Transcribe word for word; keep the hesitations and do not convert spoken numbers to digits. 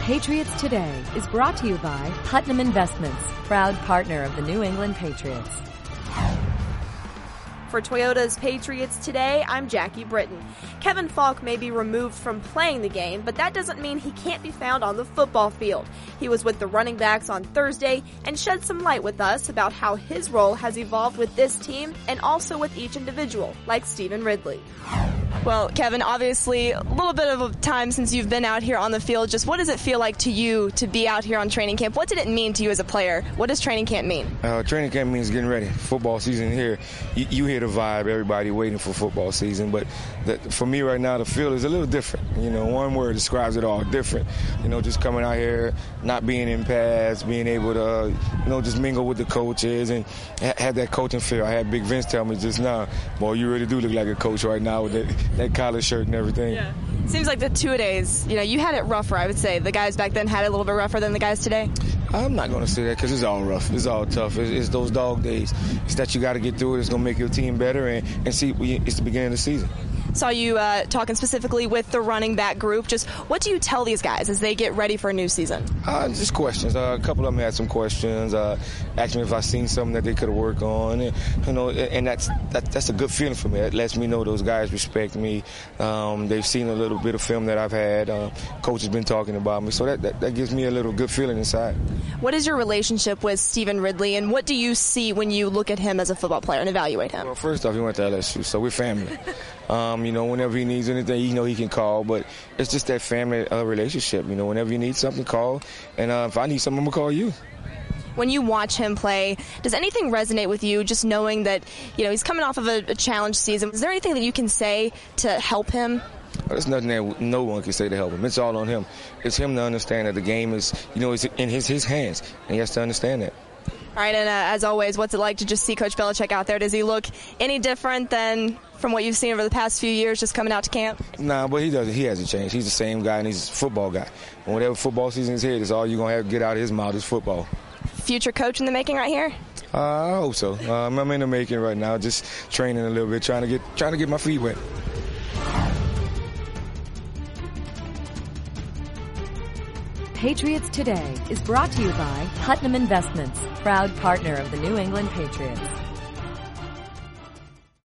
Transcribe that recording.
Patriots Today is brought to you by Putnam Investments, proud partner of the New England Patriots. For Toyota's Patriots Today, I'm Jackie Britton. Kevin Faulk may be removed from playing the game, but that doesn't mean he can't be found on the football field. He was with the running backs on Thursday and shed some light with us about how his role has evolved with this team and also with each individual, like Stevan Ridley. Well, Kevin, obviously a little bit of a time since you've been out here on the field. Just what does it feel like to you to be out here on training camp? What did it mean to you as a player? What does training camp mean? Uh, training camp means getting ready. Football season here. You, you hear the vibe, everybody waiting for football season. But the, for me right now, the field is a little different. You know, one word describes it all, different. You know, just coming out here, not being in pads, being able to, uh, you know, just mingle with the coaches and ha- have that coaching feel. I had Big Vince tell me just now, boy, you really do look like a coach right now with that, that collar shirt and everything. Yeah. Seems like the two-a-days, you know, you had it rougher, I would say. The guys back then had it a little bit rougher than the guys today. I'm not going to say that because it's all rough. It's all tough. It's, it's those dog days. It's that you got to get through it. It's going to make your team better and, and see, it's the beginning of the season. Saw you uh, talking specifically with the running back group. Just what do you tell these guys as they get ready for a new season? Uh, just questions. Uh, a couple of them had some questions. Uh, asked me if I seen something that they could work on. And, you know, and that's that, that's a good feeling for me. It lets me know those guys respect me. Um, they've seen a little bit of film that I've had. Uh, coach has been talking about me, so that, that that gives me a little good feeling inside. What is your relationship with Stevan Ridley, and what do you see when you look at him as a football player and evaluate him? Well, first off, he went to L S U, so we're family. Um, you know, whenever he needs anything, you know he can call. But it's just that family uh, relationship. You know, whenever you need something, call. And uh, if I need something, I'm going to call you. When you watch him play, does anything resonate with you just knowing that, you know, he's coming off of a, a challenge season? Is there anything that you can say to help him? Well, there's nothing that no one can say to help him. It's all on him. It's him to understand that the game is, you know, it's in his, his hands. And he has to understand that. All right, and uh, as always, what's it like to just see Coach Belichick out there? Does he look any different than from what you've seen over the past few years just coming out to camp? Nah, but he doesn't. He hasn't changed. He's the same guy, and he's a football guy. And whatever football season is here, that's all you're going to have to get out of his mouth is football. Future coach in the making right here? Uh, I hope so. Um, I'm in the making right now, just training a little bit, trying to get trying to get my feet wet. Patriots Today is brought to you by Putnam Investments, proud partner of the New England Patriots.